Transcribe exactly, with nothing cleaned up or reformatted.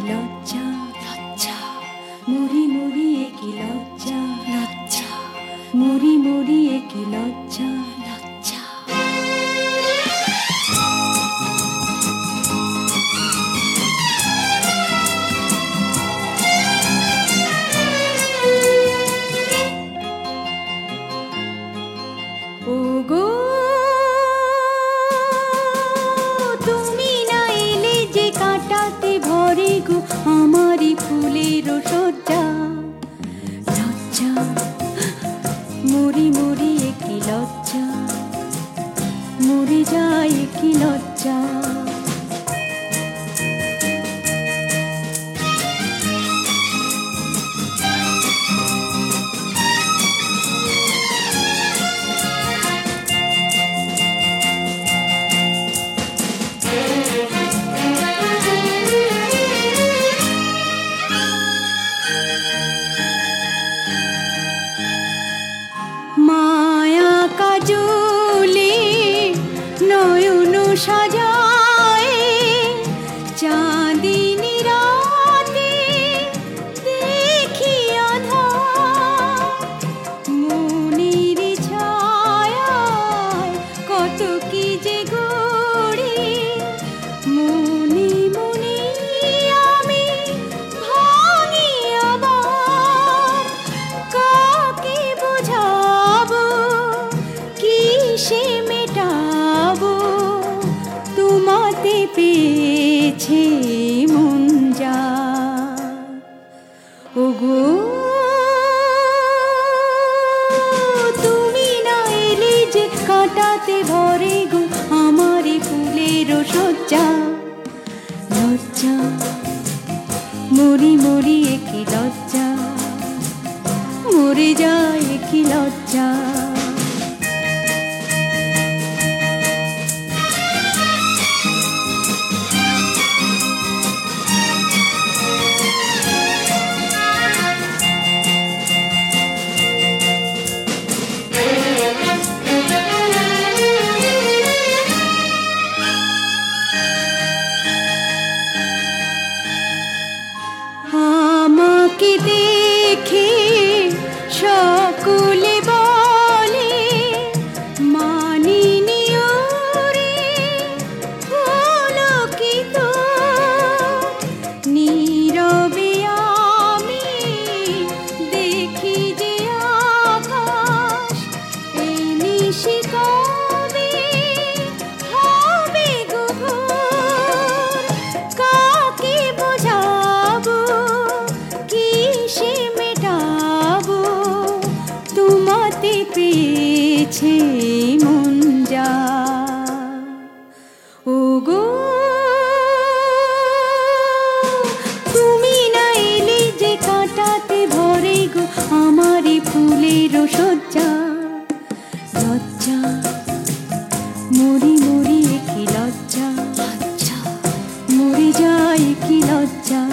লজ্জা লজ্জা মরি মরি কি লজ্জা লজ্জা মরি মরি কি লজ্জা লজ্জা ওগো তুমি না এলে যে কাটাতে ভরে গো আমারি ফুলের সজ্জা লজ্জা মরি মরি কি লজ্জা মরে যায় কি লজ্জা মায়া কাজলে নয়ন সাজায় চাঁদিনী রাতে দেখি আঁধার মনের ছায়ায় কত কি যে গড়ি মনে মনে আমি ভাঙি আবার কাকে বোঝাবো কিসে মেটাবো তোমাতে পেয়েছে মন যা ওগো তুমি না এলে যে কাটাতে ভরে গো আমারে ফুলের সজ্জা লজ্জা মরি মরি কি লজ্জা মরে যায় কি লজ্জা আমাকে দেখে সকলে বলে মানিনি ওরে হলো কি তো নীরবে আমি দেখি যে আকাশ এই নিশি কবে হবে গো ভোর কাকে বোঝাবো কিসে মেটাবো তোমাতে পেয়েছে মন যা ওগো তুমি না এলে যে কাটাতে ভরে গো আমারি ফুলের সজ্জা লজ্জা মরি মরি কি লজ্জা লজ্জা মরে যায় কি লজ্জা